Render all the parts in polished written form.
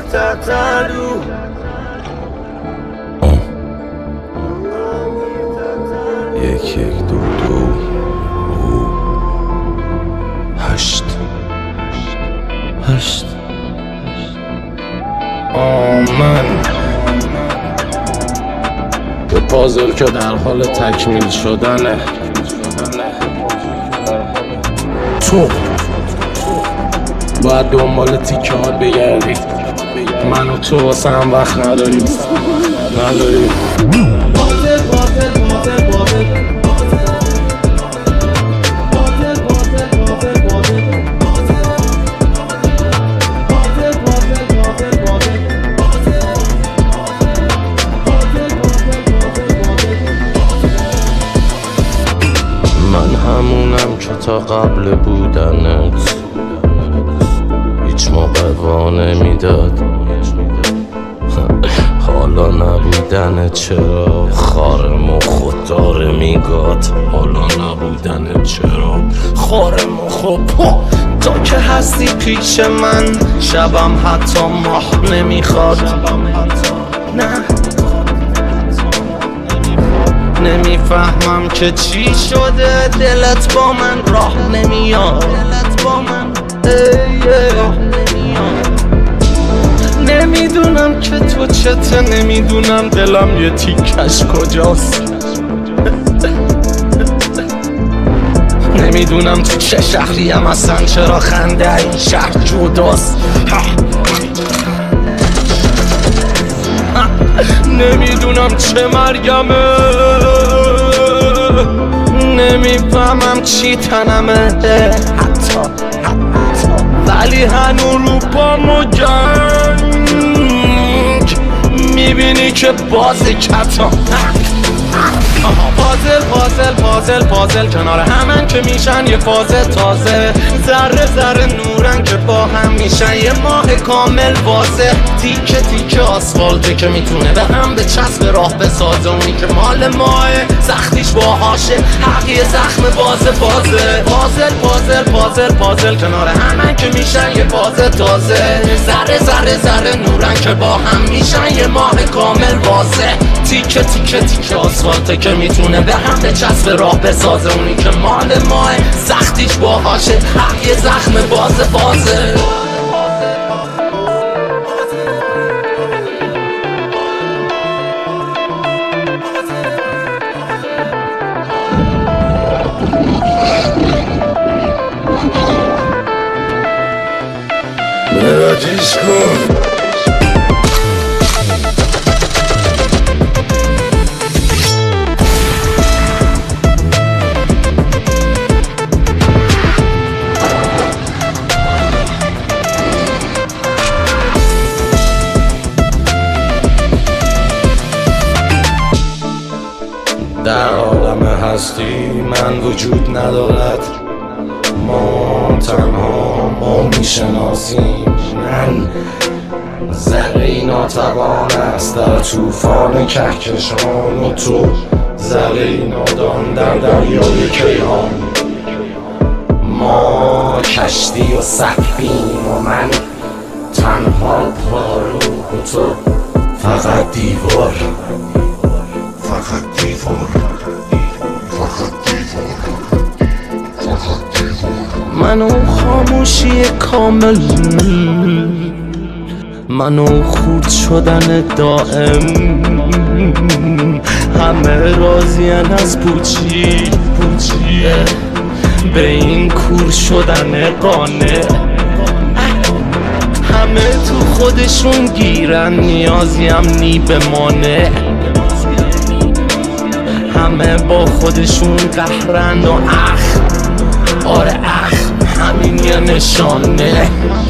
تتلو یک دو هشت من به پازل که در حال تکمیل شدنه. تو باید دنبال تیکه ها بگردی، من و تو واسه هم وقت نداریم. من همونم که تا قبل بودنت هیچ موقع وا نمیداد. حالا نبودنت چرا خار مخ داره میگاد. حالا نبودنت چرا خار مخ تو که هستی پیش من، شبم حتی ماه نمیخواد. نه نمیفهمم که چی شده، دلت با من راه نمیاد. نمیدونم که تو چته، نمیدونم دلم یه تیکش کجاست. نمیدونم تو چه شهریم اصلا، چرا خنده این شهر جداست. نمیدونم چه مرگمه، نمیفهمم چی تنمه حتی ولی هنو رو پامو جنگ میبینی که باز کتا. پازل کنار همن که میشن یه فاز تازه. ذره نورن که با هم میشن یه ماه کامل واضح. تیکه آسفالته که میتونه به هم به چسب راه بسازه. اونی که مال ماه سختیش باهاشه، حقی زخم پازل کنار همن که میشن یه فاز تازه. ذره نورن که با هم میشن یه ماه کامل واضح. تیکه آسفالته که میتونه به هم به چسب راه بسازه. اونی که مال ماه سختیش باهاشه، حقی زخم بازه. مراجیش کن در عالم هستی من وجود ندارد. ما تنها ما میشناسیم. من ذره ناتوان است در طوفان کهکشان، و تو ذره نادان در دریای کیهان. ما کشتی و سفینیم و من تنها پارو، و تو فقط دیوار. منو خاموشی کامل، منو خورد شدن دائم. همه راضین از پوچی به این کور شدن قانع. همه تو خودشون گیرن، نیازیم نی بمانه. همه با خودشون قهرن و آره همین یه نشانه.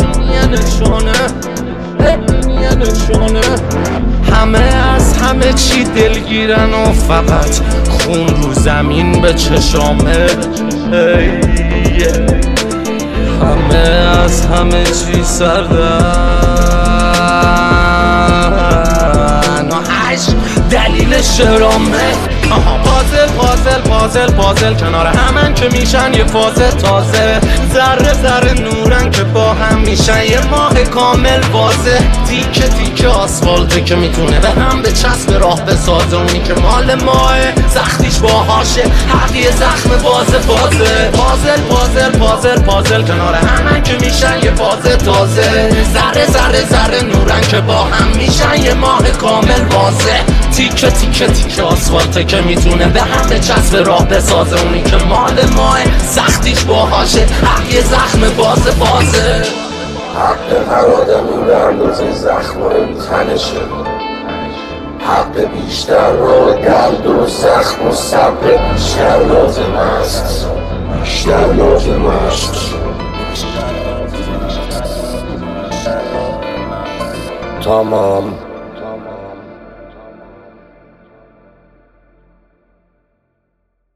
همه از همه چی دلگیرن و فقط خون رو زمین به چشامه. همه از همه چی سردن و عشق دلیل شرامه. پازل کنار همن که میشن یه فاز تازه. ذره نورن که با هم میشن یه ماه کامل واضح. تیکه تیکه آسفالته که میتونه به هم به چسب راه بسازه. اونی که مال ماه سختیش باهاشه، حق یه زخم بازه بازه. پازل پازل پازل پازل کنار همن که میشن یه فاز تازه. ذره ذره ذره نورن که با هم میشن یه ماه کامل واضح. تیکه تیکه تیکه آسفالته که میتونه به هم به چسب راه بسازه. اونی که مال ماه سختیش باهاشه، حق یه زخم بازه بازه. حق هر آدمی به اندازه زخمای تنشه. حق بیشتر را درد و زخم و صبر بیشتر لازم است. بیشتر لازم است. تمام.